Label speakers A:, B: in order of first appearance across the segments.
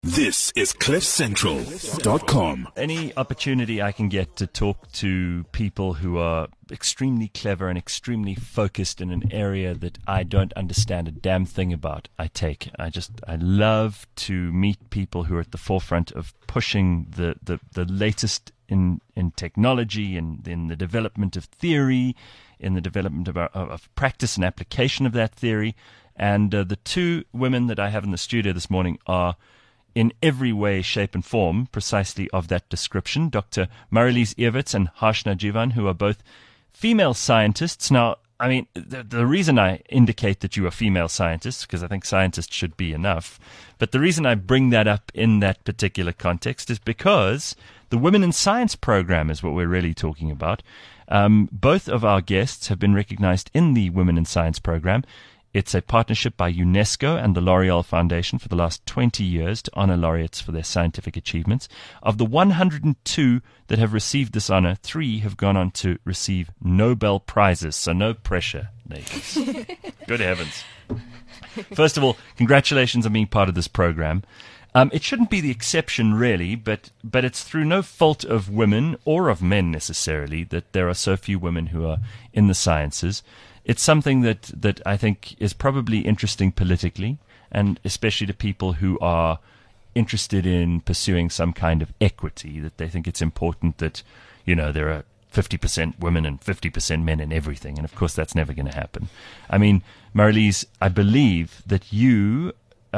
A: This is CliffCentral.com.
B: Any opportunity I can get to talk to people who are extremely clever and extremely focused in an area that I don't understand a damn thing about, I take. I love to meet people who are at the forefront of pushing the latest in technology and in the development of theory, in the development of practice and application of that theory. And the two women that I have in the studio this morning are in every way, shape, and form precisely of that description. Dr. Marilise Everts and Harshna Jivan, who are both female scientists. Now, I mean, the reason I indicate that you are female scientists, because I think scientists should be enough, but the reason I bring that up in that particular context is because the Women in Science program is what we're really talking about. Both of our guests have been recognized in the Women in Science program. It's a partnership by UNESCO and the L'Oreal Foundation for the last 20 years to honor laureates for their scientific achievements. Of the 102 that have received this honor, 3 have gone on to receive Nobel Prizes. So no pressure, ladies. Good heavens. First of all, congratulations on being part of this program. It shouldn't be the exception, really, but it's through no fault of women or of men necessarily that there are so few women who are in the sciences. It's something that I think is probably interesting politically, and especially to people who are interested in pursuing some kind of equity, that they think it's important that, you know, there are 50% women and 50% men in everything. And, of course, that's never going to happen. I mean, Marilise, I believe that you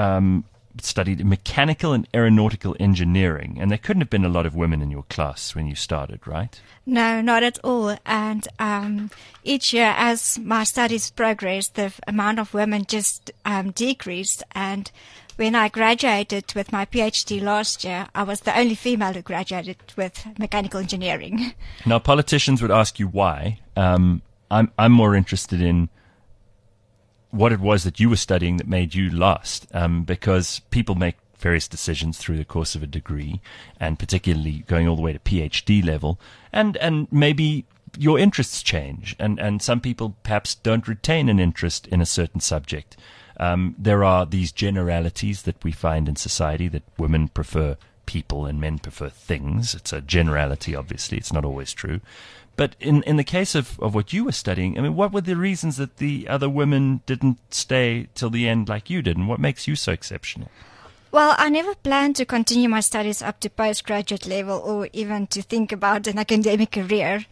B: studied mechanical and aeronautical engineering, and there couldn't have been a lot of women in your class when you started, right?
C: No, not at all. And each year, as my studies progressed, the amount of women just decreased. And when I graduated with my PhD last year, I was the only female who graduated with mechanical engineering.
B: Now, politicians would ask you why. I'm more interested in what it was that you were studying that made you last, because people make various decisions through the course of a degree, and particularly going all the way to PhD level, and maybe your interests change, and some people perhaps don't retain an interest in a certain subject. There are these generalities that we find in society, that women prefer people and men prefer things. It's a generality, obviously. It's not always true. But in the case of what you were studying, I mean, what were the reasons that the other women didn't stay till the end like you did, and what makes you so exceptional?
C: Well, I never planned to continue my studies up to postgraduate level or even to think about an academic career.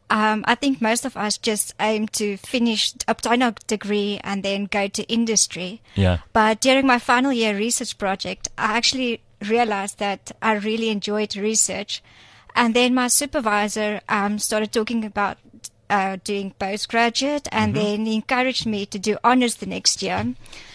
C: I think most of us just aim to obtain a degree and then go to industry.
B: Yeah.
C: But during my final year research project, I actually realized that I really enjoyed research. And then my supervisor started talking about doing postgraduate, and then he encouraged me to do honors the next year.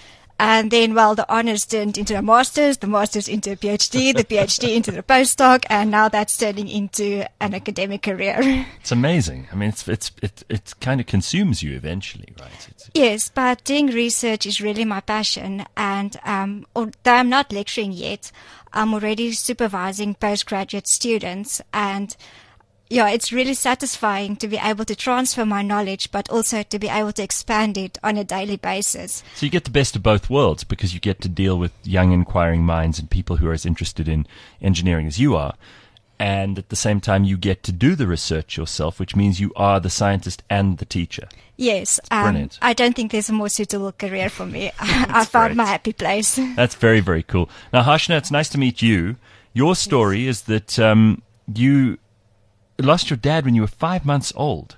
C: And then, well, the honors turned into a master's, the master's into a PhD, the PhD into the postdoc, and now that's turning into an academic career.
B: It's amazing. I mean, it kind of consumes you eventually, right?
C: Yes, but doing research is really my passion. And although I'm not lecturing yet, I'm already supervising postgraduate students, and yeah, it's really satisfying to be able to transfer my knowledge, but also to be able to expand it on a daily basis.
B: So you get the best of both worlds, because you get to deal with young inquiring minds and people who are as interested in engineering as you are. And at the same time, you get to do the research yourself, which means you are the scientist and the teacher.
C: Yes.
B: Brilliant.
C: I don't think there's a more suitable career for me. I found my happy place.
B: That's very, very cool. Now, Harshna, it's nice to meet you. Your story is that you lost your dad when you were 5 months old,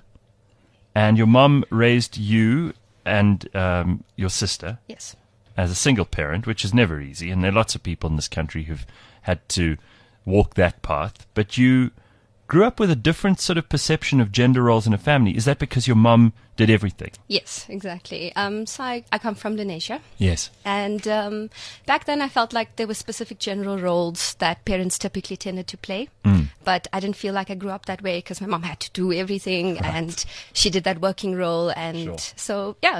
B: and your mom raised you and your sister.
D: Yes.
B: As a single parent, which is never easy, and there are lots of people in this country who've had to walk that path. But you grew up with a different sort of perception of gender roles in a family. Is that because your mom did everything?
D: Yes, exactly. So I come from Indonesia.
B: Yes.
D: And back then I felt like there were specific gender roles that parents typically tended to play. But I didn't feel like I grew up that way because my mom had to do everything, and she did that working role. And so, yeah.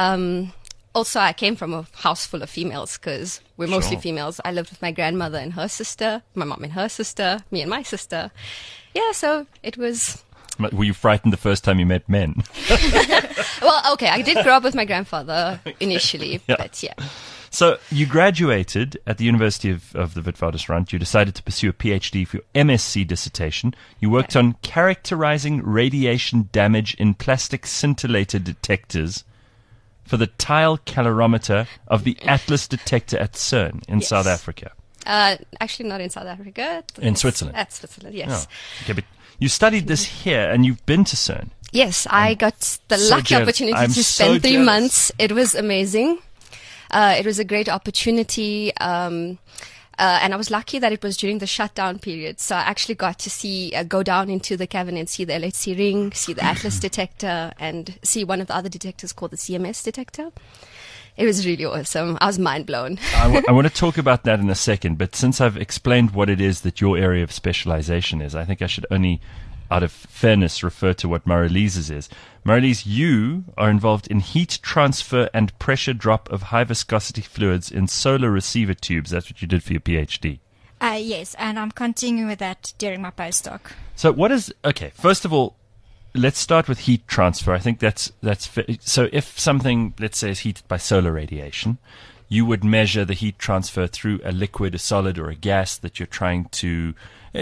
D: Also, I came from a house full of females because we're mostly females. I lived with my grandmother and her sister, my mom and her sister, me and my sister. Yeah, so it was...
B: Were you frightened the first time you met men?
D: Well, okay, I did grow up with my grandfather initially, but yeah.
B: So you graduated at the University of the Witwatersrand. You decided to pursue a PhD for your MSc dissertation. You worked on characterizing radiation damage in plastic scintillator detectors for the tile calorimeter of the Atlas detector at CERN in South Africa.
D: Actually, not in South Africa.
B: In Switzerland.
D: At Switzerland, yes.
B: Oh, okay, but you studied this here, and you've been to CERN.
D: Yes, I got the
B: so
D: lucky
B: jealous.
D: opportunity
B: I'm
D: to
B: so
D: spend 3
B: jealous.
D: months. It was amazing. It was a great opportunity. And I was lucky that it was during the shutdown period. So I actually got to see, go down into the cavern and see the LHC ring, see the Atlas detector, and see one of the other detectors called the CMS detector. It was really awesome. I was mind blown.
B: I want to talk about that in a second, but since I've explained what it is that your area of specialization is, I think I should only, out of fairness, refer to what Marlise's is. Marlise, you are involved in heat transfer and pressure drop of high viscosity fluids in solar receiver tubes. That's what you did for your PhD.
C: Yes, and I'm continuing with that during my postdoc.
B: So what is, okay, first of all, let's start with heat transfer. I think that's so if something, let's say, is heated by solar radiation, you would measure the heat transfer through a liquid, a solid, or a gas that you're trying to.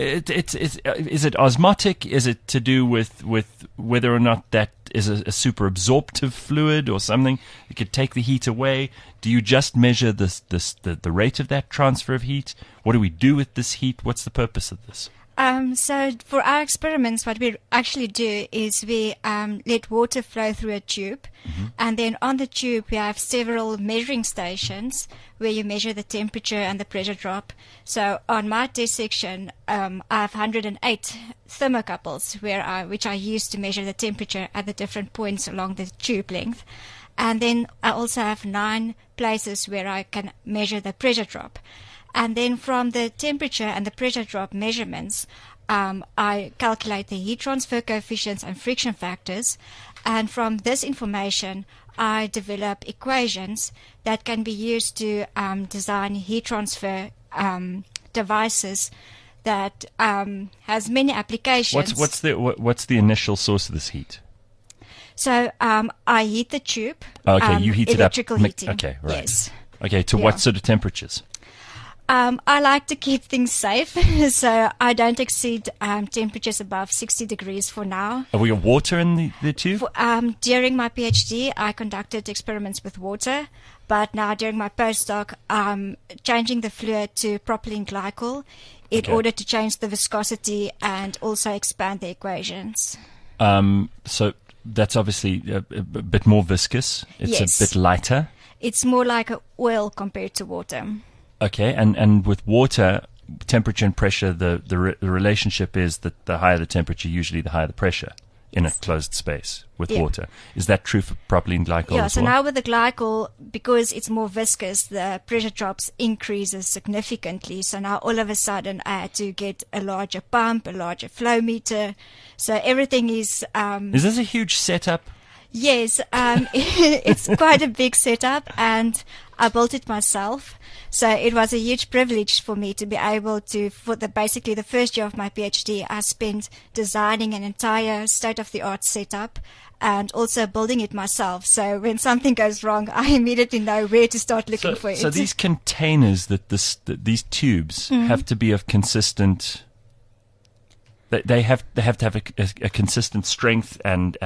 B: Is it osmotic? Is it to do with whether or not that is a super absorptive fluid or something? It could take the heat away. Do you just measure the rate of that transfer of heat? What do we do with this heat? What's the purpose of this?
C: So for our experiments, what we actually do is we let water flow through a tube, and then on the tube we have several measuring stations where you measure the temperature and the pressure drop. So on my test section, I have 108 thermocouples which I use to measure the temperature at the different points along the tube length. And then I also have 9 places where I can measure the pressure drop. And then from the temperature and the pressure drop measurements, I calculate the heat transfer coefficients and friction factors. And from this information, I develop equations that can be used to design heat transfer devices that has many applications.
B: What's the initial source of this heat?
C: So I heat the tube.
B: Okay, you heat it up.
C: Electrical heating.
B: Okay, right.
C: Yes.
B: Okay, to what sort of temperatures?
C: I like to keep things safe, so I don't exceed temperatures above 60 degrees for now.
B: Have we got water in the tube?
C: During my PhD, I conducted experiments with water, but now during my postdoc, I'm changing the fluid to propylene glycol in order to change the viscosity and also expand the equations.
B: So that's obviously a bit more viscous. It's
C: Yes.
B: a bit lighter.
C: It's more like an oil compared to water.
B: Okay, and with water, temperature and pressure, the relationship is that the higher the temperature, usually the higher the pressure in a closed space with water. Is that true for propylene glycol as
C: So
B: well?
C: now with the glycol, because it's more viscous, the pressure drops increases significantly. So now all of a sudden I had to get a larger pump, a larger flow meter. So everything is...
B: Is this a huge setup?
C: Yes, it's quite a big setup, and I built it myself. So it was a huge privilege for me to be able to, basically the first year of my PhD, I spent designing an entire state-of-the-art setup and also building it myself. So when something goes wrong, I immediately know where to start looking for it.
B: So these containers that these tubes have to be of consistent. They have to have a consistent strength and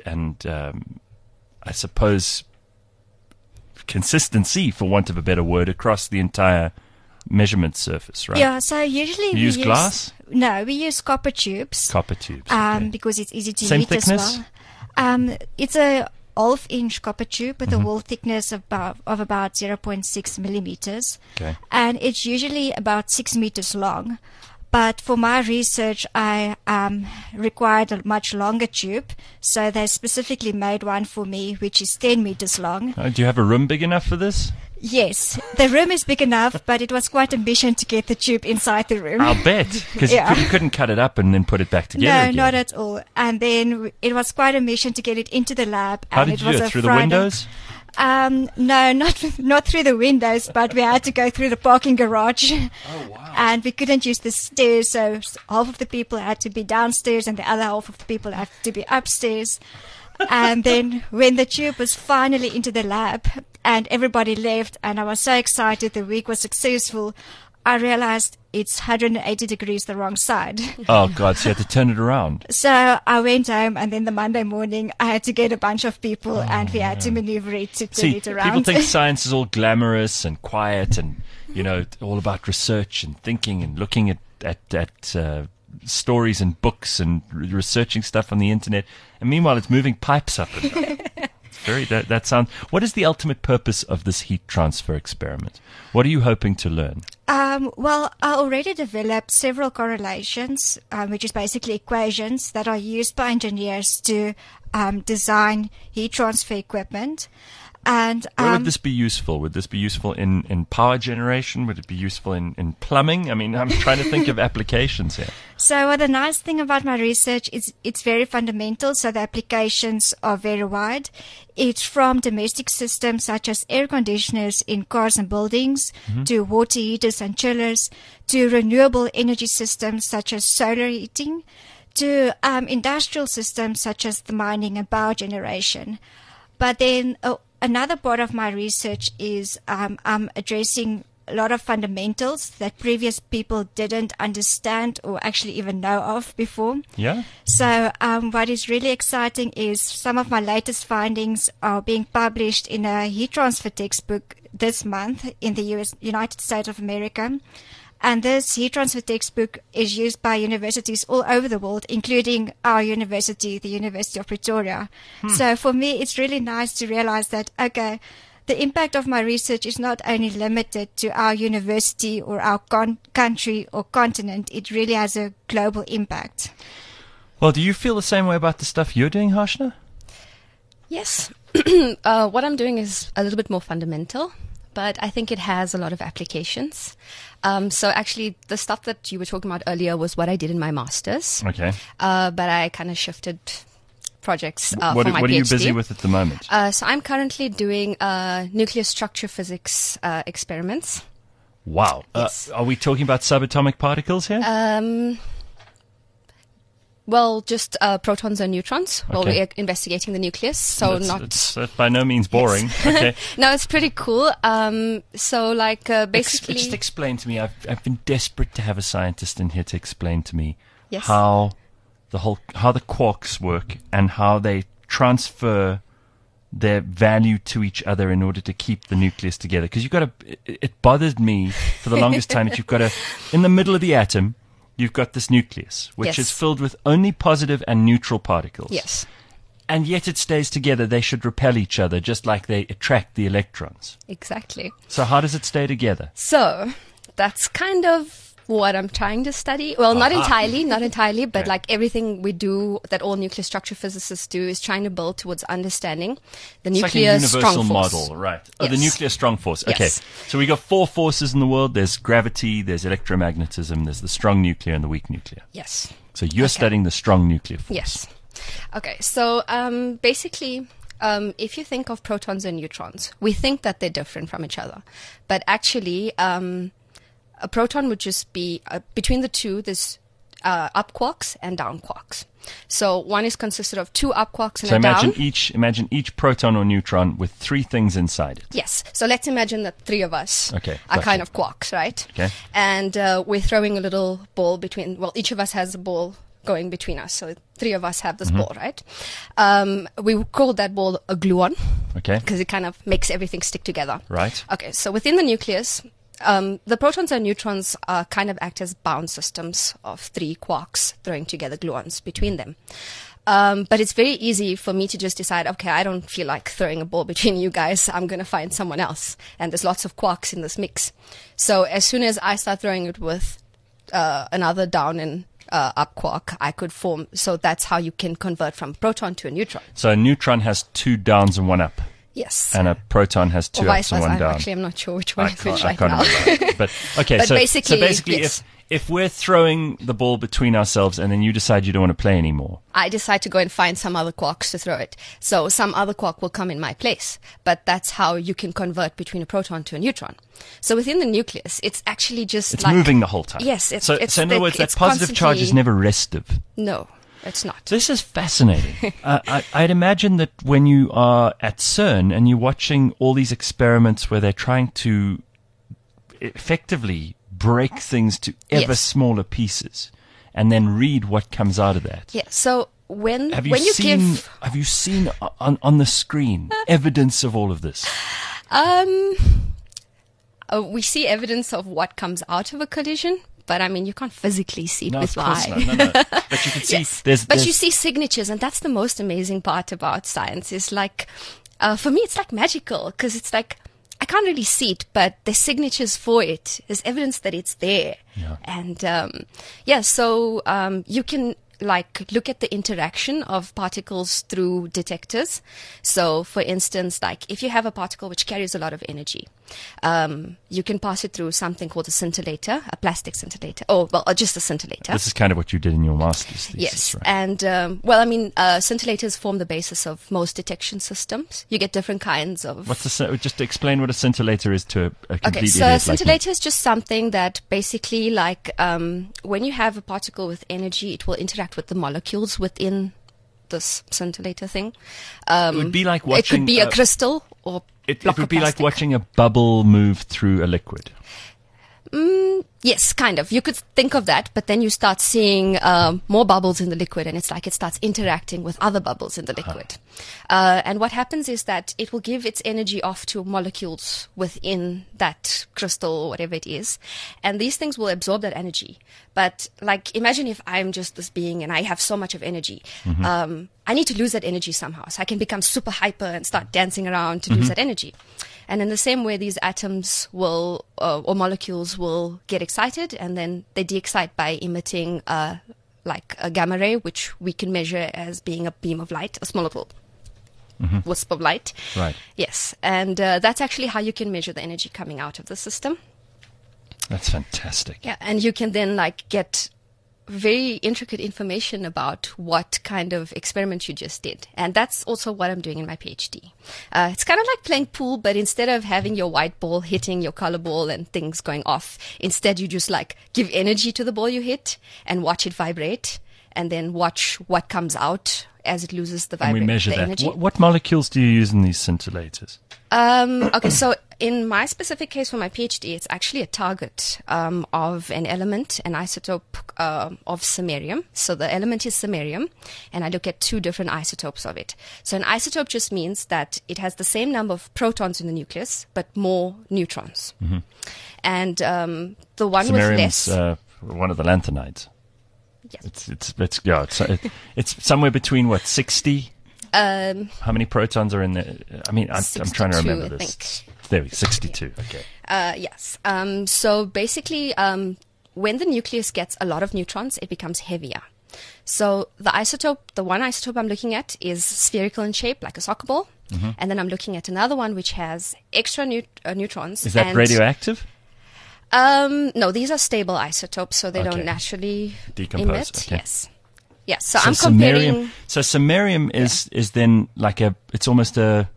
B: I suppose consistency, for want of a better word, across the entire measurement surface, right?
C: Yeah, so usually we
B: use glass?
C: No, we use copper tubes.
B: Copper tubes. Okay.
C: Because it's easy to
B: Same
C: heat
B: thickness?
C: as well. It's a half-inch copper tube with a wall thickness of about 0.6 millimeters.
B: Okay.
C: And it's usually about 6 meters long. But for my research, I required a much longer tube. So they specifically made one for me, which is 10 meters long.
B: Do you have a room big enough for this?
C: Yes, the room is big enough, but it was quite a mission to get the tube inside the room.
B: I'll bet. Because you couldn't cut it up and then put it back together
C: No,
B: again.
C: not at all. And then it was quite a mission to get it into the lab.
B: How
C: and
B: did
C: it
B: you do
C: was
B: it?
C: a
B: Through the
C: Friday.
B: windows?
C: No, not through the windows, but we had to go through the parking garage.
B: Oh, wow.
C: And we couldn't use the stairs, so half of the people had to be downstairs and the other half of the people had to be upstairs. And then when the tube was finally into the lab, and everybody left, and I was so excited the week was successful. I realized it's 180 degrees the wrong side.
B: Oh, God, so you had to turn it around.
C: So I went home, and then the Monday morning, I had to get a bunch of people, and we had to maneuver it to turn it around.
B: People think science is all glamorous and quiet and, all about research and thinking and looking at stories and books and researching stuff on the internet. And meanwhile, it's moving pipes up and down. That sounds. What is the ultimate purpose of this heat transfer experiment? What are you hoping to learn?
C: Well, I already developed several correlations, which is basically equations that are used by engineers to design heat transfer equipment. And
B: where would this be useful? Would this be useful in power generation? Would it be useful in plumbing? I mean, I'm trying to think of applications here.
C: So the nice thing about my research is it's very fundamental, so the applications are very wide. It's from domestic systems such as air conditioners in cars and buildings, to water heaters and chillers, to renewable energy systems such as solar heating, to industrial systems such as the mining and power generation. But then another part of my research is I'm addressing a lot of fundamentals that previous people didn't understand or actually even know of before.
B: Yeah.
C: So what is really exciting is some of my latest findings are being published in a heat transfer textbook this month in the United States of America. And this heat transfer textbook is used by universities all over the world, including our university, the University of Pretoria. So for me, it's really nice to realize that, okay, the impact of my research is not only limited to our university or our country or continent. It really has a global impact.
B: Well, do you feel the same way about the stuff you're doing, Harshna?
D: Yes. What I'm doing is a little bit more fundamental, but I think it has a lot of applications. So actually, the stuff that you were talking about earlier was what I did in my master's.
B: Okay.
D: But I kind of shifted projects for my PhD.
B: What are you busy with at the moment?
D: So I'm currently doing nuclear structure physics experiments.
B: Wow.
D: Yes.
B: Are we talking about subatomic particles here?
D: Well, just protons and neutrons.
B: Okay.
D: Well, we're investigating the nucleus, so
B: It's by no means boring.
D: Yes.
B: Okay.
D: No, it's pretty cool. So, like, basically...
B: Just explain to me. I've been desperate to have a scientist in here to explain to me
D: Yes.
B: how the quarks work and how they transfer their value to each other in order to keep the nucleus together. Because it bothered me for the longest time that you've got in the middle of the atom, you've got this nucleus, which
D: Yes.
B: is filled with only positive and neutral particles.
D: Yes.
B: And yet it stays together. They should repel each other, just like they attract the electrons.
D: Exactly.
B: So how does it stay together?
D: So, that's kind of what I'm trying to study. Well, not entirely, but
B: Okay.
D: like everything we do, that all nuclear structure physicists do, is trying to build towards understanding the
B: It's like a
D: nuclear
B: universal
D: strong force.
B: model, right? Oh, the
D: Yes.
B: nuclear strong force. Okay.
D: Yes.
B: So we got 4 forces in the world. There's gravity, there's electromagnetism, there's the strong nuclear and the weak nuclear.
D: Yes.
B: So you're
D: Okay.
B: studying the strong nuclear force.
D: Yes. Okay, so basically, if you think of protons and neutrons, we think that they're different from each other. But actually, a proton would just be, between the two, there's up quarks and down quarks. So one is consisted of 2 up quarks and
B: So
D: a down.
B: imagine each proton or neutron with 3 things inside it.
D: Yes. So let's imagine that 3 of us
B: Okay,
D: are
B: gotcha.
D: kind of quarks, right?
B: Okay.
D: And we're throwing a little ball between, well, each of us has a ball going between us. So 3 of us have this
B: Mm-hmm.
D: ball, right? We call that ball a gluon
B: Okay.
D: because it kind of makes everything stick together.
B: Right.
D: Okay. So within the nucleus, the protons and neutrons kind of act as bound systems of 3 quarks throwing together gluons between them. But it's very easy for me to just decide, okay, I don't feel like throwing a ball between you guys. I'm going to find someone else. And there's lots of quarks in this mix. So as soon as I start throwing it with another down and up quark, I could form. So that's how you can convert from proton to a neutron.
B: So a neutron has 2 downs and 1 up,
D: Yes.
B: and a proton has 2
D: or vice
B: ups and
D: versa.
B: 1 down.
D: Actually, I'm not sure which one is which
B: I
D: right
B: can't
D: now.
B: remember. But okay,
D: But
B: so
D: basically, yes.
B: if we're throwing the ball between ourselves and then you decide you don't want to play anymore,
D: I decide to go and find some other quarks to throw it. So some other quark will come in my place. But that's how you can convert between a proton to a neutron. So within the nucleus, it's actually just
B: it's
D: like...
B: moving the whole time.
D: Yes,
B: so in other words, that positive charge is never restive.
D: No. it's not.
B: This is fascinating. I'd imagine that when you are at CERN and you're watching all these experiments where they're trying to effectively break things to ever
D: Yes.
B: smaller pieces and then read what comes out of that.
D: Yeah. So when
B: Have you
D: when you
B: seen
D: give
B: have you seen on the screen evidence of all of this?
D: we see evidence of what comes out of a collision, but I mean you can't physically see it
B: No,
D: with
B: of course
D: eye.
B: not. No. But you can see
D: Yes.
B: there's
D: But you see signatures, and that's the most amazing part about science. Is like, for me, it's like magical because it's like I can't really see it, but there's signatures for it. There's evidence that it's there,
B: Yeah.
D: and so you can like look at the interaction of particles through detectors. So, for instance, like if you have a particle which carries a lot of energy, you can pass it through something called a scintillator, a plastic scintillator, or just a scintillator.
B: this is kind of what you did in your master's thesis,
D: Yes,
B: right?
D: and scintillators form the basis of most detection systems. You get different kinds of.
B: Just to explain what a scintillator is to a completely
D: Okay, so a
B: idiot like me.
D: scintillator is just something that basically, like, when you have a particle with energy, it will interact with the molecules within this scintillator thing.
B: It would be like
D: It
B: watching.
D: could be a crystal or
B: It
D: block
B: would
D: of
B: be like
D: plastic.
B: watching a bubble move through a liquid.
D: Yes, kind of. You could think of that, but then you start seeing more bubbles in the liquid, and it's like it starts interacting with other bubbles in the liquid. And what happens is that it will give its energy off to molecules within that crystal or whatever it is, and these things will absorb that energy. But like, imagine if I'm just this being and I have so much of energy. I need to lose that energy somehow, so I can become super hyper and start dancing around to lose that energy. And in the same way, these atoms will, or molecules will get excited, and then they de-excite by emitting, like a gamma ray, which we can measure as being a beam of light, a small little wisp of light.
B: Right.
D: Yes. And that's actually how you can measure the energy coming out of the system.
B: That's fantastic.
D: Yeah. And you can then like get very intricate information about what kind of experiment you just did. And that's also what I'm doing in my PhD. It's kind of like playing pool, but instead of having your white ball hitting your color ball and things going off, instead you just like give energy to the ball you hit and watch it vibrate, and then watch what comes out as it loses the
B: And we measure
D: the
B: that.
D: energy.
B: What molecules do you use in these scintillators?
D: Okay, so in my specific case for my PhD, it's actually a target of an element, an isotope of samarium. So the element is samarium, and I look at two different isotopes of it. So an isotope just means that it has the same number of protons in the nucleus, but more neutrons. And the one with
B: Samarium's
D: less...
B: one of the lanthanides.
D: Yes.
B: It's somewhere between what 60.
D: Um,
B: How many protons are in there? I mean, I'm trying to
D: 62,
B: remember
D: I
B: this.
D: think.
B: There we 62. Okay.
D: Yes. So basically, when the nucleus gets a lot of neutrons, it becomes heavier. So the one isotope I'm looking at is spherical in shape, like a soccer ball. And then I'm looking at another one which has extra neutrons.
B: Is that
D: and,
B: radioactive?
D: No, these are stable isotopes, so they
B: Okay.
D: don't naturally
B: Decompose,
D: emit.
B: okay.
D: Yes. Yes. So I'm comparing.
B: Samarium is then like it's almost a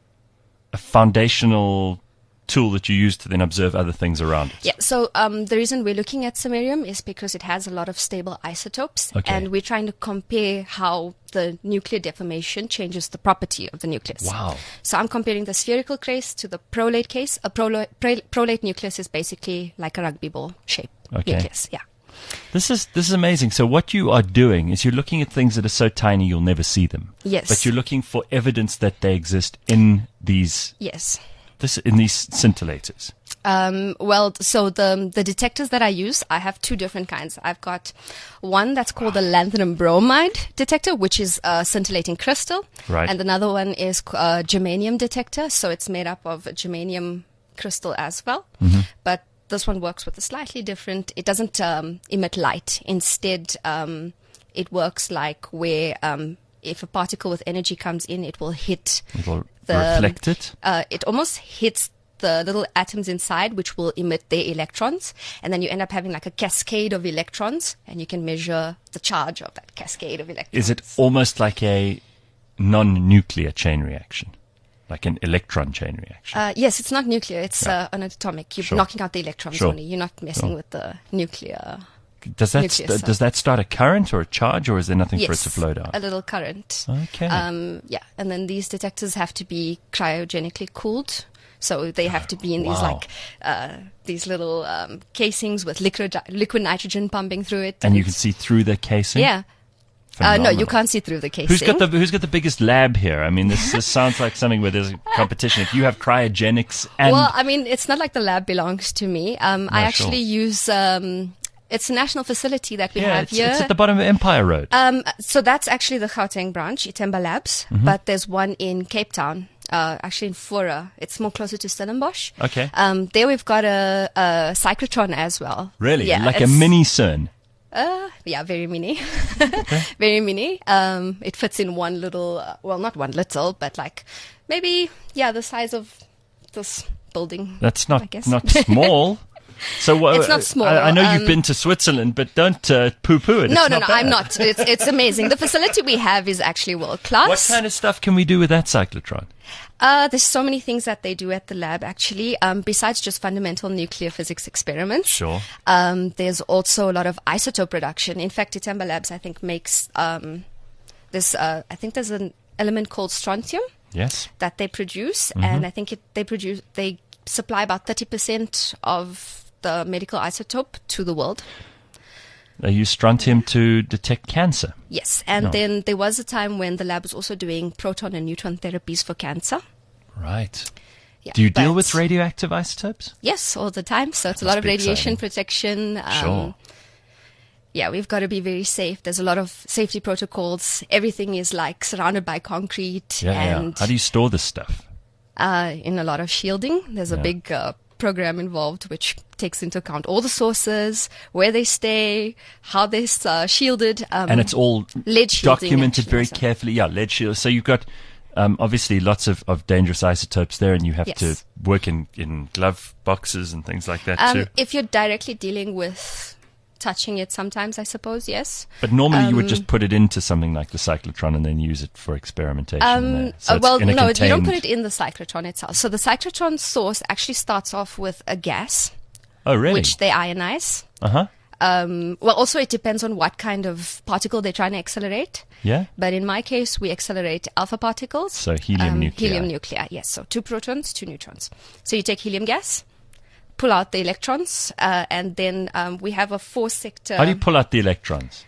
B: foundational tool that you use to then observe other things around it.
D: Yeah, so the reason we're looking at samarium is because it has a lot of stable isotopes,
B: Okay.
D: and we're trying to compare how the nuclear deformation changes the property of the nucleus.
B: Wow.
D: So I'm comparing the spherical case to the prolate case. A prolate nucleus is basically like a rugby ball shape
B: Okay.
D: nucleus. Yeah.
B: This is amazing. So what you are doing is you're looking at things that are so tiny you'll never see them.
D: Yes.
B: But you're looking for evidence that they exist in these
D: Yes.
B: scintillators.
D: So the detectors that I use, I have two different kinds. I've got one that's called the lanthanum bromide detector, which is a scintillating crystal.
B: Right.
D: And another one is a germanium detector. So it's made up of a germanium crystal as well. But this one works with a slightly different, it doesn't emit light. Instead, it works like where if a particle with energy comes in, it will hit
B: It will
D: the
B: reflect it.
D: it almost hits the little atoms inside, which will emit their electrons, and then you end up having like a cascade of electrons, and you can measure the charge of that cascade of electrons.
B: Is it almost like a non-nuclear chain reaction? Like an electron chain reaction?
D: Yes, it's not nuclear. It's an atomic. You're
B: Sure.
D: knocking out the electrons
B: Sure.
D: only. You're not messing
B: Sure.
D: with the nuclear.
B: does that start a current or a charge, or is there nothing for it to flow down?
D: A little current.
B: Okay.
D: Yeah, and then these detectors have to be cryogenically cooled. So they have to be in these little casings with liquid nitrogen pumping through it.
B: And you can see through the casing?
D: Yeah. No, you can't see through the casing.
B: Who's got the biggest lab here? I mean, this sounds like something where there's a competition. If you have cryogenics and...
D: Well, I mean, it's not like the lab belongs to me. I actually use... it's a national facility that we have here.
B: It's at the bottom of Empire Road.
D: So that's actually the Gauteng branch, Itemba Labs.
B: Mm-hmm.
D: But there's one in Cape Town. Actually in Fora. It's more closer to Stellenbosch.
B: Okay.
D: There we've got a cyclotron as well.
B: Really?
D: Yeah,
B: like a mini CERN?
D: Yeah, very mini.
B: Okay.
D: Very mini. It fits in one little, well, not one little, but like maybe, the size of this building.
B: That's
D: I guess.
B: not small. So
D: it's not small.
B: I know you've been to Switzerland, but don't poo-poo it.
D: No,
B: bad.
D: I'm not. It's amazing. The facility we have is actually world class.
B: What kind of stuff can we do with that cyclotron?
D: There's so many things that they do at the lab, actually, besides just fundamental nuclear physics experiments.
B: Sure.
D: There's also a lot of isotope production. In fact, Itemba Labs, I think, makes there's an element called strontium.
B: Yes.
D: That they produce,
B: Mm-hmm.
D: and I think they supply about 30% of the medical isotope to the world.
B: They use strontium to detect cancer.
D: Yes, and then there was a time when the lab was also doing proton and neutron therapies for cancer.
B: Right.
D: Yeah,
B: Do you deal with radioactive isotopes?
D: Yes, all the time. So it's a lot of radiation protection.
B: Sure.
D: Yeah, we've got to be very safe. There's a lot of safety protocols. Everything is like surrounded by concrete.
B: Yeah. How do you store this stuff?
D: In a lot of shielding. There's a big program involved which takes into account all the sources, where they stay, how they're shielded.
B: And it's all
D: lead shielding,
B: documented
D: actually,
B: very
D: so.
B: carefully. Yeah, lead shield. So you've got obviously lots of dangerous isotopes there, and you have to work in glove boxes and things like that too.
D: If you're directly dealing with touching it sometimes, I suppose, yes.
B: But normally you would just put it into something like the cyclotron and then use it for experimentation. So
D: well, no,
B: contained...
D: you don't put it in the cyclotron itself. So the cyclotron source actually starts off with a gas.
B: Oh, really?
D: Which they ionize.
B: Uh-huh.
D: Well, also it depends on what kind of particle they're trying to accelerate.
B: Yeah.
D: But in my case, we accelerate alpha particles.
B: So helium nuclei.
D: Helium nuclei, yes. So 2 protons, 2 neutrons. So you take helium gas, pull out the electrons, and then we have a 4-sector...
B: How do you pull out the electrons?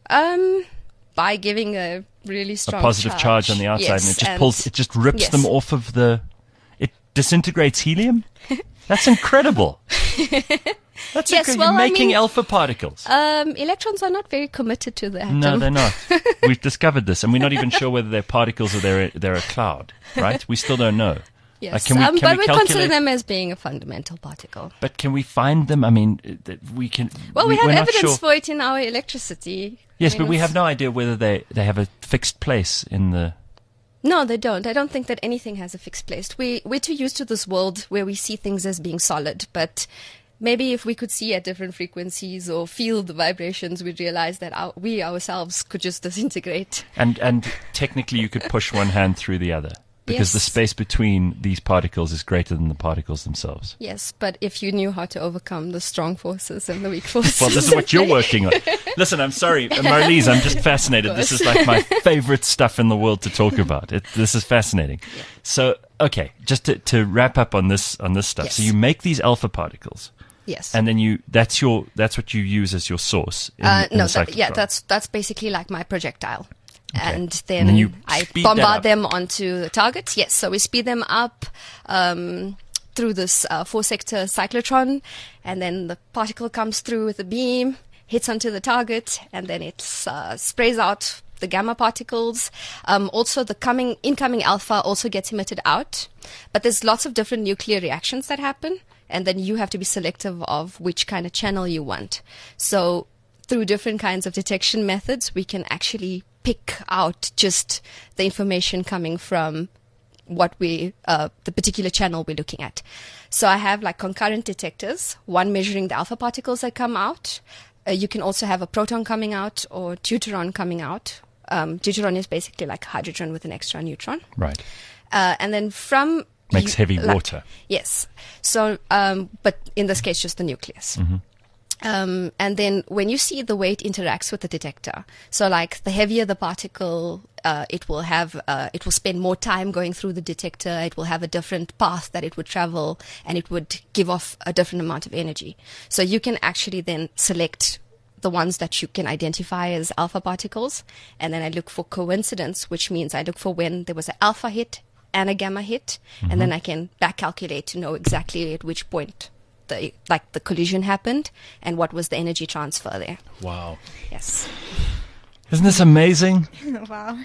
D: By giving a really strong
B: positive charge on the outside,
D: yes,
B: and it just rips them off of the... It disintegrates helium? That's incredible. That's incredible. You're making alpha particles.
D: Electrons are not very committed to the atom.
B: No, they're not. We've discovered this, and we're not even sure whether they're particles or they're a cloud, right? We still don't know.
D: Yes,
B: can we
D: but we
B: calculate...
D: consider them as being a fundamental particle.
B: But can we find them? I mean, we can...
D: Well, we have
B: we're
D: evidence for it in our electricity.
B: Yes, but we have no idea whether they have a fixed place in the...
D: No, they don't. I don't think that anything has a fixed place. We're too used to this world where we see things as being solid, but maybe if we could see at different frequencies or feel the vibrations, we'd realize that we ourselves could just disintegrate.
B: And technically you could push one hand through the other. Because the space between these particles is greater than the particles themselves.
D: Yes, but if you knew how to overcome the strong forces and the weak forces.
B: Well, this is what you're working on. Listen, I'm sorry, Marlies, I'm just fascinated. This is like my favorite stuff in the world to talk about. This is fascinating. Yeah. So, okay, just to wrap up on this stuff.
D: Yes.
B: So you make these alpha particles.
D: Yes.
B: And then that's what you use as your source.
D: That's basically like my projectile. Okay. And then I bombard them onto the target. Yes, so we speed them up through this 4-sector cyclotron, and then the particle comes through with a beam, hits onto the target, and then it sprays out the gamma particles. Also, the incoming alpha also gets emitted out. But there's lots of different nuclear reactions that happen, and then you have to be selective of which kind of channel you want. So through different kinds of detection methods, we can actually pick out just the information coming from what the particular channel we're looking at. So I have like concurrent detectors, one measuring the alpha particles that come out. You can also have a proton coming out or deuteron coming out. Deuteron is basically like hydrogen with an extra neutron.
B: Right.
D: And then
B: makes heavy water.
D: Yes. So, but in this case, just the nucleus.
B: Mm-hmm.
D: And then when you see the way it interacts with the detector, so like the heavier the particle, it will spend more time going through the detector. It will have a different path that it would travel, and it would give off a different amount of energy. So you can actually then select the ones that you can identify as alpha particles. And then I look for coincidence, which means I look for when there was an alpha hit and a gamma hit. And then I can back calculate to know exactly at which point the collision happened and what was the energy transfer there.
B: Wow.
D: Yes.
B: Isn't this amazing?
C: Wow.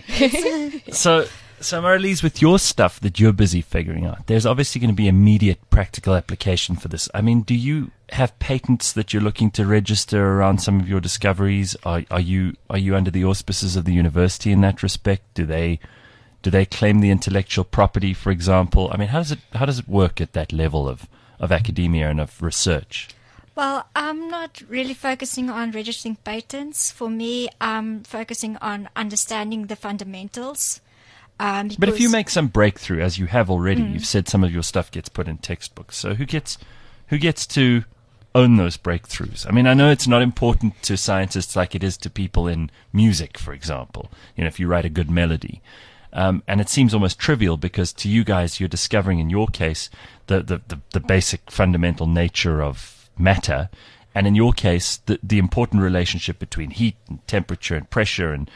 B: So Marlies, with your stuff that you're busy figuring out, there's obviously going to be immediate practical application for this. I mean, do you have patents that you're looking to register around some of your discoveries? Are you under the auspices of the university in that respect? Do they claim the intellectual property, for example? I mean, how does it work at that level of academia and of research?
C: Well, I'm not really focusing on registering patents. For me, I'm focusing on understanding the fundamentals.
B: But if you make some breakthrough, as you have already, you've said some of your stuff gets put in textbooks. So who gets to own those breakthroughs? I mean, I know it's not important to scientists like it is to people in music, for example. You know, if you write a good melody. And it seems almost trivial because to you guys, you're discovering in your case the basic fundamental nature of matter. And in your case, the important relationship between heat and temperature and pressure and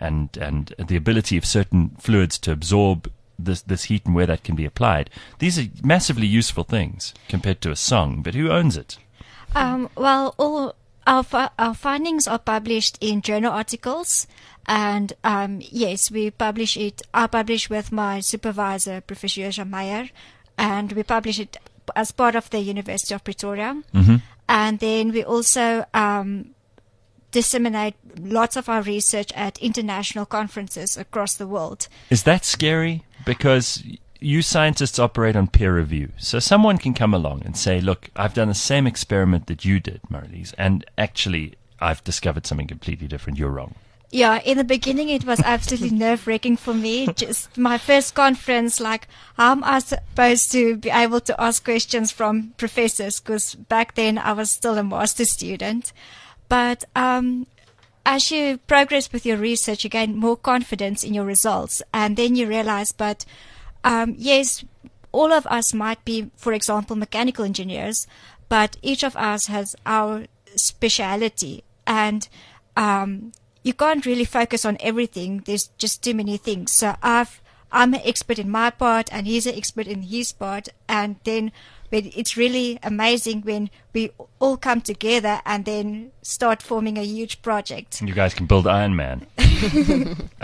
B: the ability of certain fluids to absorb this heat and where that can be applied. These are massively useful things compared to a song, but who owns it?
C: Well, all our findings are published in journal articles, and yes, we publish it. I publish with my supervisor, Professor Josja Meyer, and we publish it as part of the University of Pretoria.
B: Mm-hmm.
C: And then we also disseminate lots of our research at international conferences across the world.
B: Is that scary? Because you scientists operate on peer review. So someone can come along and say, look, I've done the same experiment that you did, Marlies, and actually I've discovered something completely different. You're wrong.
C: Yeah, in the beginning it was absolutely nerve-wracking for me. Just my first conference, like, how am I supposed to be able to ask questions from professors? Because back then I was still a master student. But as you progress with your research, you gain more confidence in your results. And then you realize, but yes, all of us might be, for example, mechanical engineers, but each of us has our speciality. And you can't really focus on everything. There's just too many things. So I'm an expert in my part, and he's an expert in his part. And then it's really amazing when we all come together and then start forming a huge project.
B: You guys can build Iron Man. I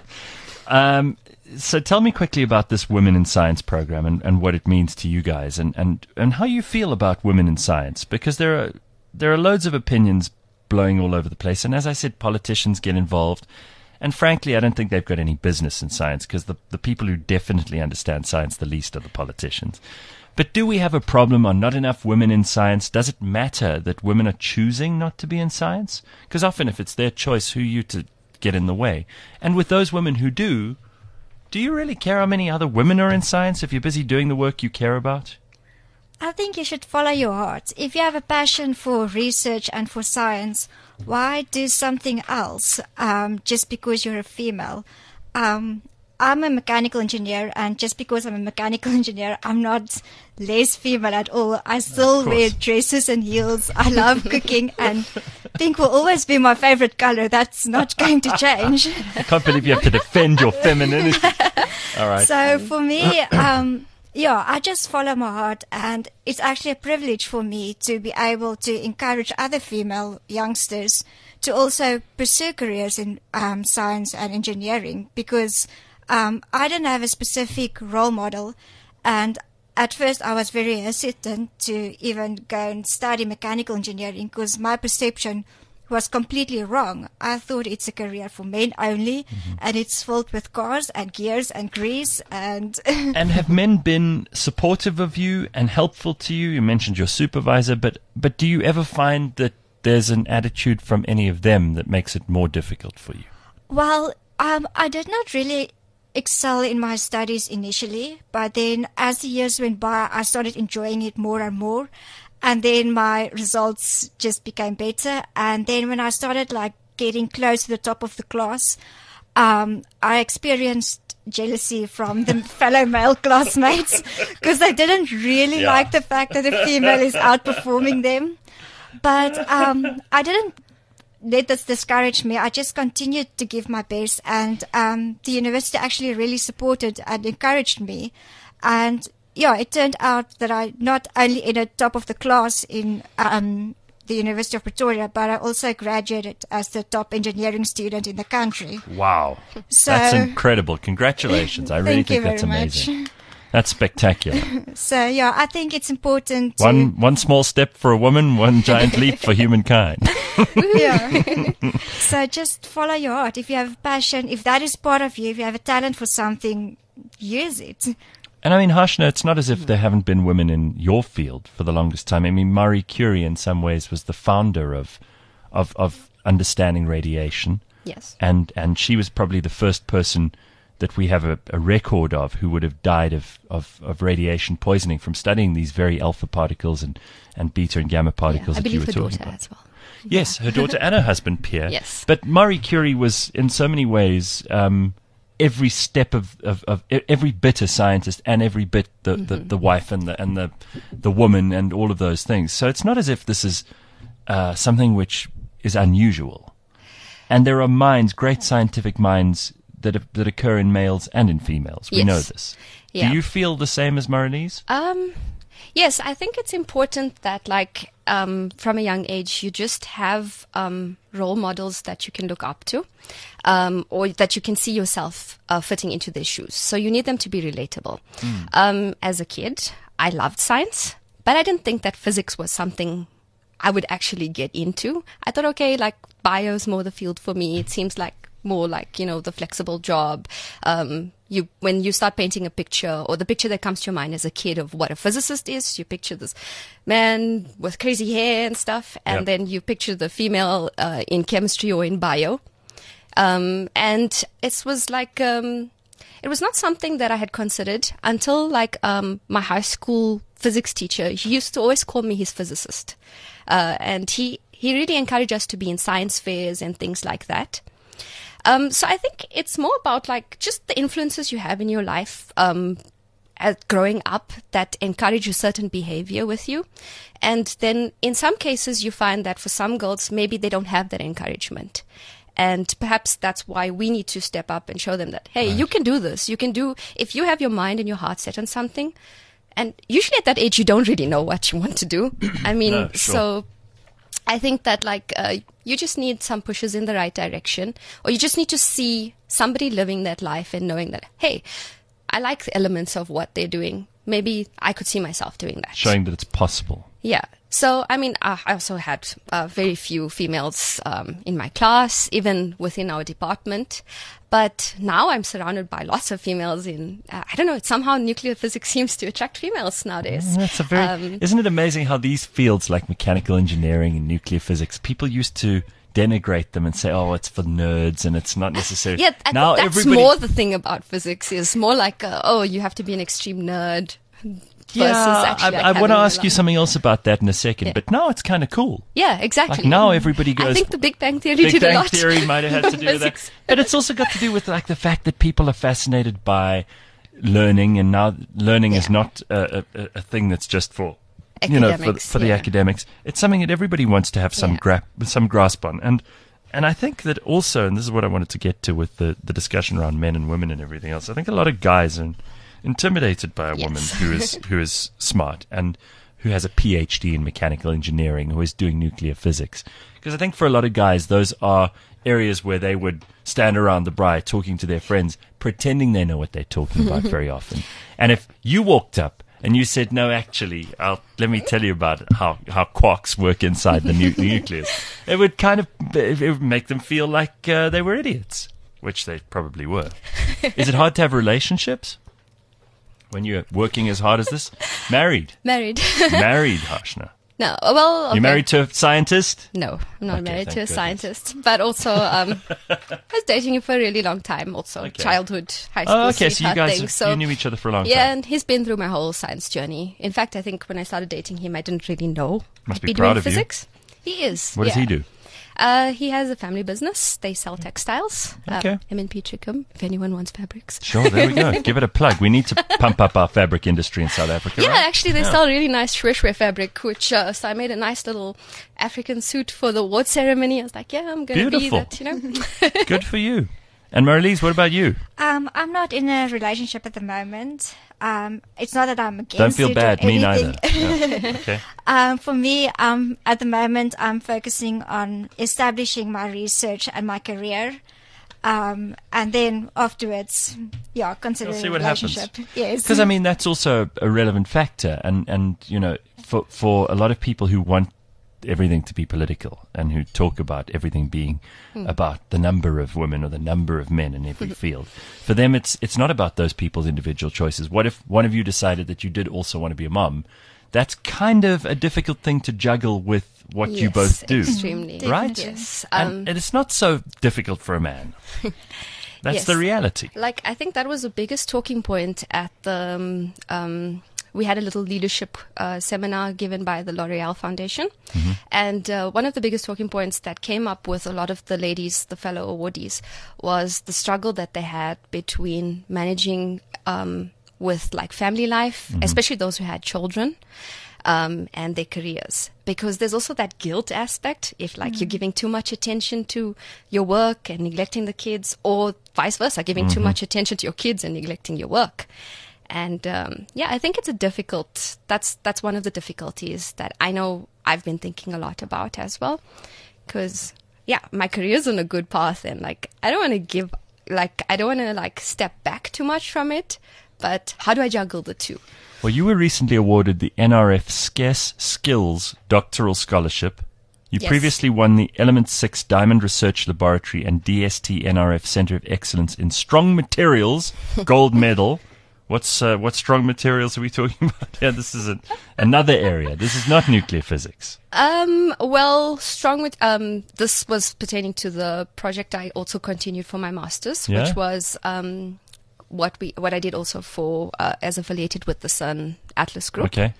B: mean, so tell me quickly about this Women in Science program and what it means to you guys, and how you feel about women in science, because there are loads of opinions blowing all over the place. And as I said, politicians get involved. And frankly, I don't think they've got any business in science, because the people who definitely understand science the least are the politicians. But do we have a problem on not enough women in science? Does it matter that women are choosing not to be in science? Because often if it's their choice, who are you to get in the way? And with those women who do you really care how many other women are in science if you're busy doing the work you care about?
C: I think you should follow your heart. If you have a passion for research and for science, why do something else just because you're a female? I'm a mechanical engineer, and just because I'm a mechanical engineer, I'm not less female at all. I still wear dresses and heels. I love cooking, and pink will always be my favorite color. That's not going to change.
B: I can't believe you have to defend your femininity. All right.
C: So for me, yeah, I just follow my heart, and it's actually a privilege for me to be able to encourage other female youngsters to also pursue careers in science and engineering, because I didn't have a specific role model, and at first I was very hesitant to even go and study mechanical engineering because my perception was completely wrong. I thought it's a career for men only, and it's filled with cars and gears and grease and...
B: And have men been supportive of you and helpful to you? You mentioned your supervisor, but do you ever find that there's an attitude from any of them that makes it more difficult for you?
C: Well, I did not really excel in my studies initially, but then as the years went by, I started enjoying it more and more. And then my results just became better. And then when I started like getting close to the top of the class, I experienced jealousy from the fellow male classmates because they didn't really like the fact that a female is outperforming them. But I didn't let this discourage me. I just continued to give my best, and the university actually really supported and encouraged me. And yeah, it turned out that I not only ended top of the class in the University of Pretoria, but I also graduated as the top engineering student in the country.
B: Wow.
C: So,
B: that's incredible. Congratulations. I really
C: thank you
B: think that's
C: very
B: amazing.
C: much.
B: That's spectacular.
C: So yeah, I think it's important to
B: One small step for a woman, one giant leap for humankind.
C: yeah. So just follow your heart. If you have passion, if that is part of you, if you have a talent for something, use it.
B: And I mean, Harshna, it's not as if there haven't been women in your field for the longest time. I mean, Marie Curie in some ways was the founder of understanding radiation.
D: Yes.
B: And she was probably the first person that we have a record of who would have died of radiation poisoning from studying these very alpha particles and beta and gamma particles
D: I
B: that you
D: believe
B: were
D: her
B: talking
D: daughter
B: about.
D: as well.
B: Yes, her daughter and her husband, Pierre.
D: Yes.
B: But Marie Curie was, in so many ways, every step of every bit a scientist and every bit the wife and the woman and all of those things. So it's not as if this is something which is unusual. And there are minds, great scientific minds, that occur in males and in females. We
D: Yes.
B: know this.
D: Yeah.
B: Do you feel the same as Marilise?
D: Yes, I think it's important that, like, from a young age, you just have role models that you can look up to, or that you can see yourself fitting into their shoes. So you need them to be relatable. As a kid, I loved science, but I didn't think that physics was something I would actually get into. I thought, okay, like, bio's more the field for me. It seems like more like, the flexible job. When you start painting a picture, or the picture that comes to your mind as a kid of what a physicist is, you picture this man with crazy hair and stuff, and then you picture the female in chemistry or in bio. And it was like, it was not something that I had considered until like my high school physics teacher. He used to always call me his physicist. And he really encouraged us to be in science fairs and things like that. So I think it's more about like just the influences you have in your life as growing up that encourage a certain behavior with you. And then in some cases you find that for some girls, maybe they don't have that encouragement. And perhaps that's why we need to step up and show them that, hey, you can do this. You can do, if you have your mind and your heart set on something. And usually at that age, you don't really know what you want to do. I mean,
B: No, sure.
D: So I think that like you just need some pushes in the right direction, or you just need to see somebody living that life and knowing that, hey, I like the elements of what they're doing. Maybe I could see myself doing that.
B: Showing that it's possible.
D: Yeah. So, I mean, I also had very few females in my class, even within our department. But now I'm surrounded by lots of females in, I don't know, somehow nuclear physics seems to attract females nowadays.
B: That's a very, isn't it amazing how these fields like mechanical engineering and nuclear physics, people used to denigrate them and say, oh, it's for nerds and it's not necessary.
D: Yeah, I
B: now
D: think that's
B: everybody,
D: more the thing about physics is more like, oh, you have to be an extreme nerd.
B: yeah, I want to ask you something else about that in a second,
D: Yeah.
B: but now it's kind of cool.
D: Yeah, exactly.
B: Like now everybody goes,
D: I think the Big Bang Theory
B: Big
D: did a
B: Bang
D: lot.
B: Theory might have had to do with that.
D: Physics.
B: But it's also got to do with like the fact that people are fascinated by learning, and now learning is
D: Yeah.
B: not a thing that's just for
D: Academics,
B: for the
D: yeah.
B: academics. It's something that everybody wants to have some
D: Yeah.
B: some grasp on. And I think that also, and this is what I wanted to get to with the discussion around men and women and everything else, I think a lot of guys are intimidated by a
D: Yes.
B: woman who is smart and who has a PhD in mechanical engineering, who is doing nuclear physics. Because I think for a lot of guys, those are areas where they would stand around the braai talking to their friends, pretending they know what they're talking about very often. And if you walked up and you said, no, actually, let me tell you about how quarks work inside the nucleus, it would it would make them feel like they were idiots, which they probably were. Is it hard to have relationships when you're working as hard as this? Married,
D: Married.
B: Harshna.
D: No. Well, okay.
B: You married to a scientist?
D: No, I'm not
B: Okay,
D: married to a
B: thank
D: scientist. But also, I was dating him for a really long time. Also,
B: Okay.
D: childhood, high school
B: Oh, okay. So you
D: sweetheart
B: guys,
D: thing. So
B: you knew each other for a long
D: yeah,
B: time.
D: and he's been through my whole science journey. In fact, I think when I started dating him, I didn't really know
B: Must
D: I'd
B: be
D: doing
B: proud of you.
D: physics. He is.
B: What does he do?
D: He has a family business. They sell textiles.
B: Okay.
D: M&P Chickham, if anyone wants fabrics.
B: Sure, there we go. Give it a plug. We need to pump up our fabric industry in South Africa.
D: Yeah,
B: right?
D: actually, they sell really nice shweshwe fabric, which, so I made a nice little African suit for the award ceremony. I was like, yeah, I'm going to be
B: Beautiful.
D: that, you know.
B: Good for you. And Marlies, what about you?
C: I'm not in a relationship at the moment. It's not that I'm against
B: Don't feel
C: it or
B: bad. Me
C: anything.
B: neither. Yeah. Okay.
C: For me, at the moment, I'm focusing on establishing my research and my career. And then afterwards, consider
B: We'll see
C: a
B: what happens.
C: relationship. Yes.
B: Because I mean that's also a relevant factor, and you know, for a lot of people who want everything to be political and who talk about everything being about the number of women or the number of men in every field, for them it's not about those people's individual choices. What if one of you decided that you did also want to be a mom? That's kind of a difficult thing to juggle with what you
D: Yes,
B: both do,
D: extremely.
B: right?
D: Yes.
B: And it's not so difficult for a man. That's
D: Yes.
B: the reality.
D: Like, I think that was the biggest talking point at the, we had a little leadership seminar given by the L'Oreal Foundation. And one of the biggest talking points that came up with a lot of the ladies, the fellow awardees, was the struggle that they had between managing with like family life, especially those who had children. And their careers, because there's also that guilt aspect if like you're giving too much attention to your work and neglecting the kids, or vice versa, giving too much attention to your kids and neglecting your work. And I think it's a difficult, that's one of the difficulties that I know I've been thinking a lot about as well, because my career's on a good path, and like I don't want to step back too much from it, but how do I juggle the two?
B: Well, you were recently awarded the NRF Scarce Skills Doctoral Scholarship. You
D: Yes.
B: previously won the Element 6 Diamond Research Laboratory and DST NRF Center of Excellence in Strong Materials Gold Medal. What strong materials are we talking about? Yeah, this is another area. This is not nuclear physics.
D: Well, this was pertaining to the project I also continued for my master's,
B: Yeah.
D: which was what I did also for as affiliated with the CERN Atlas Group.
B: Okay.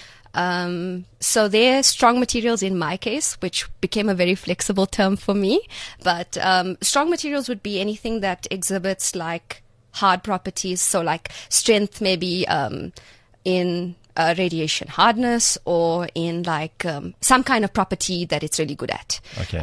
D: So they're strong materials in my case, which became a very flexible term for me. But strong materials would be anything that exhibits like hard properties, so like strength, maybe in radiation hardness, or in like some kind of property that it's really good at.
B: Okay.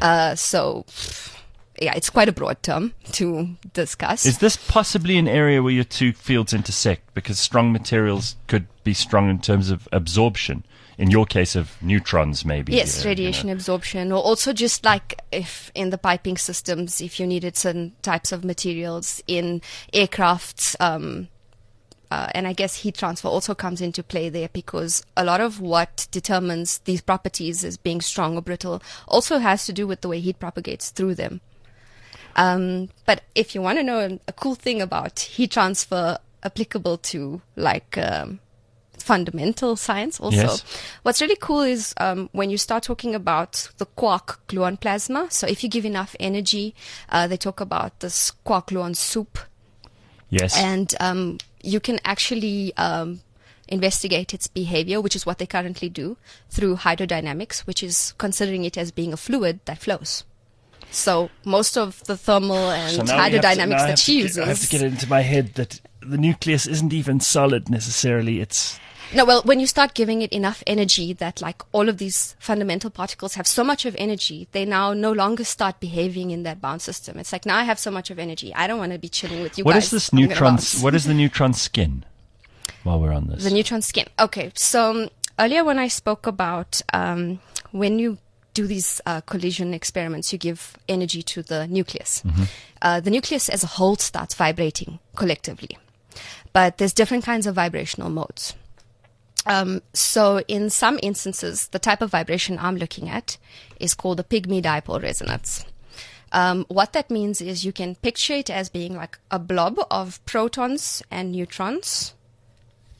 D: It's quite a broad term to discuss.
B: Is this possibly an area where your two fields intersect? Because strong materials could be strong in terms of absorption. In your case of neutrons, maybe.
D: Yes, radiation absorption, or also just like if in the piping systems, if you needed certain types of materials in aircrafts, and I guess heat transfer also comes into play there, because a lot of what determines these properties as being strong or brittle also has to do with the way heat propagates through them. But if you want to know a cool thing about heat transfer applicable to like fundamental science also,
B: Yes.
D: what's really cool is when you start talking about the quark gluon plasma. So if you give enough energy, they talk about this quark gluon soup.
B: Yes.
D: And you can actually investigate its behavior, which is what they currently do, through hydrodynamics, which is considering it as being a fluid that flows. So most of the thermal and hydrodynamics that she uses.
B: I have to get it into my head that the nucleus isn't even solid necessarily. It's
D: No, well, when you start giving it enough energy that like all of these fundamental particles have so much of energy, they now no longer start behaving in that bound system. It's like, now I have so much of energy, I don't want to be chilling with you
B: what
D: guys.
B: is this
D: I'm gonna
B: neutron?
D: bounce.
B: What is the neutron skin? While we're on this,
D: The neutron skin. Okay, so earlier when I spoke about when you do these collision experiments, you give energy to the nucleus. The nucleus as a whole starts vibrating collectively. But there's different kinds of vibrational modes. So in some instances, the type of vibration I'm looking at is called a pygmy dipole resonance. What that means is you can picture it as being like a blob of protons and neutrons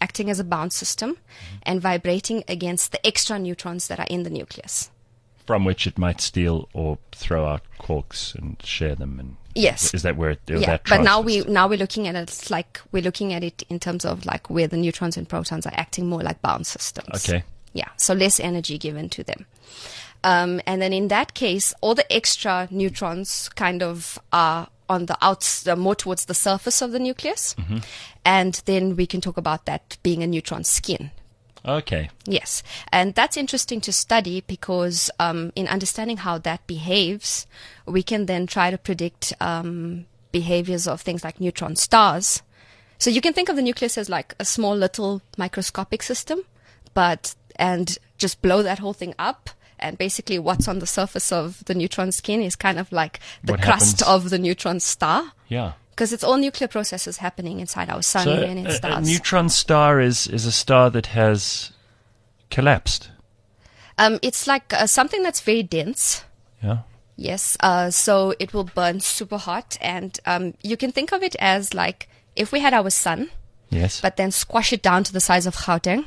D: acting as a bound system and vibrating against the extra neutrons that are in the nucleus.
B: From which it might steal or throw out quarks and share them. And
D: Yes.
B: is that where
D: Yeah,
B: that
D: but now
B: transfers?
D: we're looking at it like we're looking at it in terms of like where the neutrons and protons are acting more like bound systems.
B: Okay.
D: Yeah, so less energy given to them. And then in that case, all the extra neutrons kind of are on the more towards the surface of the nucleus. And then we can talk about that being a neutron skin.
B: Okay.
D: Yes, and that's interesting to study because in understanding how that behaves, we can then try to predict behaviors of things like neutron stars. So you can think of the nucleus as like a small little microscopic system, and just blow that whole thing up. And basically what's on the surface of the neutron skin is kind of like the
B: What
D: crust
B: happens-
D: of the neutron star.
B: Yeah.
D: Because it's all nuclear processes happening inside our sun
B: So
D: and in
B: a
D: stars.
B: neutron star is a star that has collapsed.
D: It's like something that's very dense.
B: Yeah.
D: Yes. So it will burn super hot. And you can think of it as like if we had our sun,
B: Yes.
D: but then squash it down to the size of Gauteng.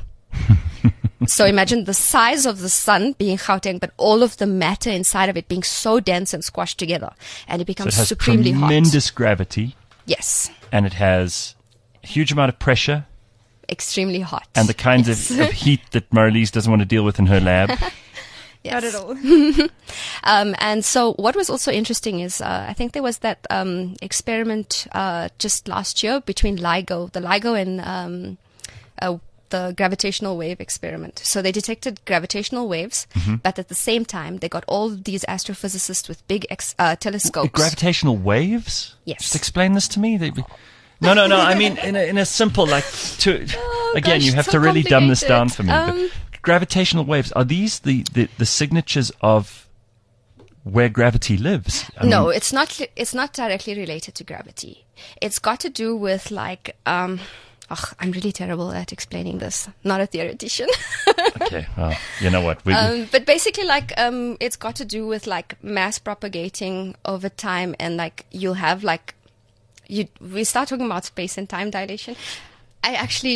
D: So imagine the size of the sun being Gauteng, but all of the matter inside of it being so dense and squashed together. And it
B: So it
D: becomes
B: has
D: supremely hot.
B: tremendous gravity,
D: Yes.
B: and it has a huge amount of pressure
D: Extremely hot.
B: and the kinds
D: Yes.
B: of heat that Marlies doesn't want to deal with in her lab.
D: Yes.
C: Not at all.
D: And so what was also interesting is I think there was that experiment just last year between LIGO and the gravitational wave experiment. So they detected gravitational waves, but at the same time they got all these astrophysicists with big telescopes.
B: Gravitational waves?
D: Yes.
B: Just explain this to me. No. I mean, in a simple, like, again,
D: gosh,
B: you have
D: so
B: to really dumb this down for me.
D: complicated.
B: But gravitational waves, are these the signatures of where gravity lives? I
D: No,
B: mean,
D: it's not. It's not directly related to gravity. It's got to do with like. I'm really terrible at explaining this. Not a theoretician.
B: okay. Well, you know what?
D: But basically, like, it's got to do with like mass propagating over time, and like you'll have like, we start talking about space and time dilation. I'm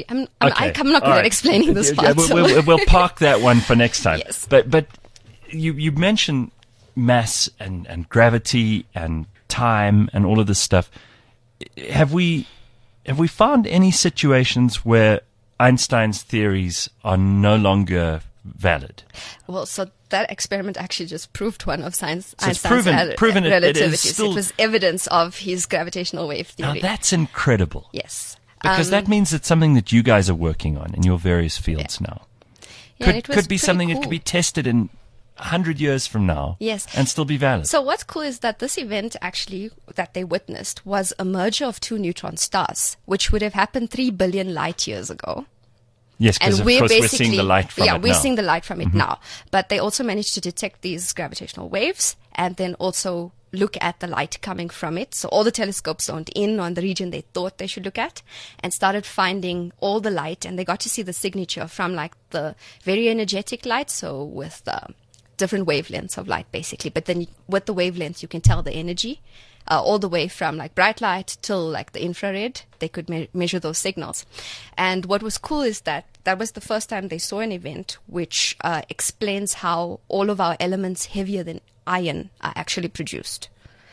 D: not good at explaining this part.
B: We'll park that one for next time.
D: Yes.
B: But you mentioned mass and gravity and time and all of this stuff. Have we found any situations where Einstein's theories are no longer valid?
D: Well, so that experiment actually just proved one of
B: So it's
D: Einstein's
B: proven it
D: relativities.
B: is still.
D: It was evidence of his gravitational wave
B: Now
D: theory.
B: that's incredible.
D: Yes.
B: Because that means it's something that you guys are working on in your various fields now.
D: Yeah, and it was
B: Could be
D: pretty
B: something that
D: cool.
B: could be tested in 100 years from now.
D: Yes.
B: And still be valid.
D: So what's cool is that this event actually that they witnessed was a merger of two neutron stars, which would have happened 3 billion light years ago.
B: yes, because of course we're seeing the light from it now.
D: we're seeing the light from it now. But they also managed to detect these gravitational waves and then also look at the light coming from it. So all the telescopes zoned in on the region they thought they should look at and started finding all the light, and they got to see the signature from like the very energetic light, so with different wavelengths of light basically. But then with the wavelengths you can tell the energy. All the way from like bright light till like the infrared, they could measure those signals. And what was cool is that was the first time they saw an event which explains how all of our elements heavier than iron are actually produced.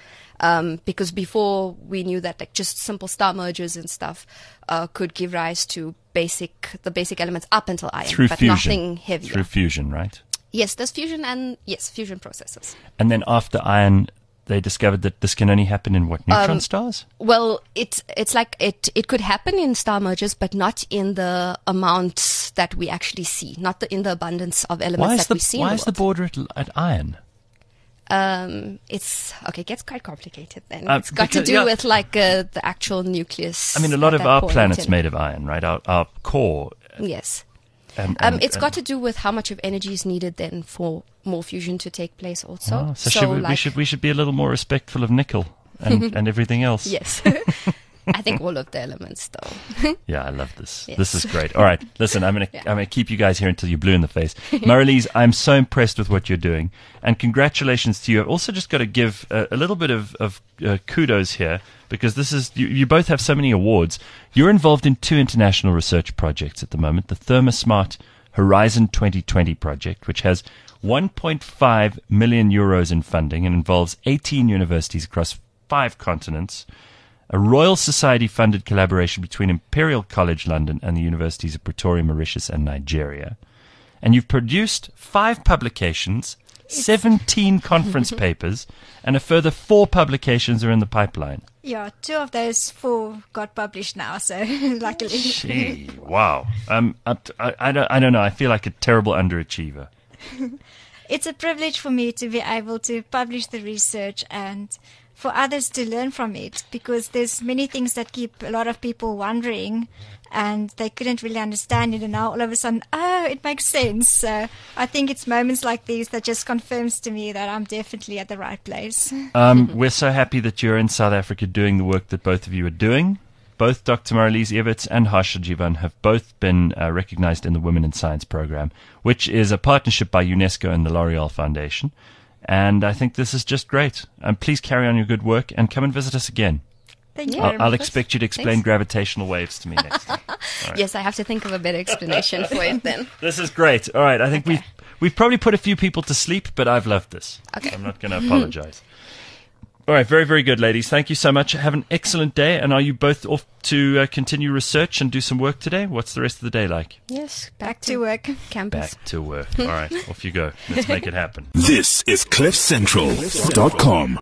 D: Because before we knew that like just simple star mergers and stuff could give rise to the basic elements up until iron,
B: Through
D: but
B: fusion.
D: nothing heavier.
B: Through fusion, right?
D: Yes, there's fusion fusion processes.
B: And then after iron, they discovered that this can only happen in what, neutron stars?
D: Well, it's like it could happen in star mergers, but not in the amounts that we actually see, not in the abundance of elements that we see.
B: Why is the border at iron?
D: It's okay. It gets quite complicated then. It's got to
B: because-
D: do
B: yeah.
D: with like the actual nucleus.
B: I mean, a lot
D: at
B: of
D: that
B: our
D: point
B: planet's
D: and-
B: made of iron, right? Our core.
D: Yes.
B: And
D: It's got to do with how much of energy is needed then for more fusion to take place also.
B: So we should be a little more respectful of nickel and everything else.
D: Yes. I think all of the elements, though.
B: Yeah, I love this.
D: Yes.
B: This is great. All right, listen, I'm gonna keep you guys here until you're blue in the face. Marlies, I'm so impressed with what you're doing, and congratulations to you. I've also just got to give a little bit of kudos here, because this is you both have so many awards. You're involved in 2 international research projects at the moment: the ThermoSmart Horizon 2020 project, which has 1.5 million euros in funding and involves 18 universities across 5 continents. A Royal Society-funded collaboration between Imperial College London and the universities of Pretoria, Mauritius, and Nigeria. And you've produced 5 publications, 17 conference papers, and a further 4 publications are in the pipeline.
C: Yeah, 2 of those 4 got published now, so luckily.
B: Gee, wow. I don't know. I feel like a terrible underachiever.
C: It's a privilege for me to be able to publish the research and for others to learn from it, because there's many things that keep a lot of people wondering and they couldn't really understand it, and now all of a sudden, it makes sense. So I think it's moments like these that just confirms to me that I'm definitely at the right place.
B: We're so happy that you're in South Africa doing the work that both of you are doing. Both Dr. Marlies Everts and Harsha Jivan have both been recognized in the Women in Science program, which is a partnership by UNESCO and the L'Oreal Foundation. And I think this is just great. And please carry on your good work and come and visit us again.
C: Thank you.
B: I'll expect you to explain gravitational waves to me next time. Right.
D: Yes, I have to think of a better explanation for it then.
B: This is great. All right, I think we've probably put a few people to sleep, but I've loved this.
D: Okay.
B: I'm not going to apologize. All right, very, very good, ladies. Thank you so much. Have an excellent day. And are you both off to continue research and do some work today? What's the rest of the day like?
D: Yes,
C: Back to work.
D: campus.
B: Back to work. All right, off you go. Let's make it happen.
A: This is CliffCentral.com.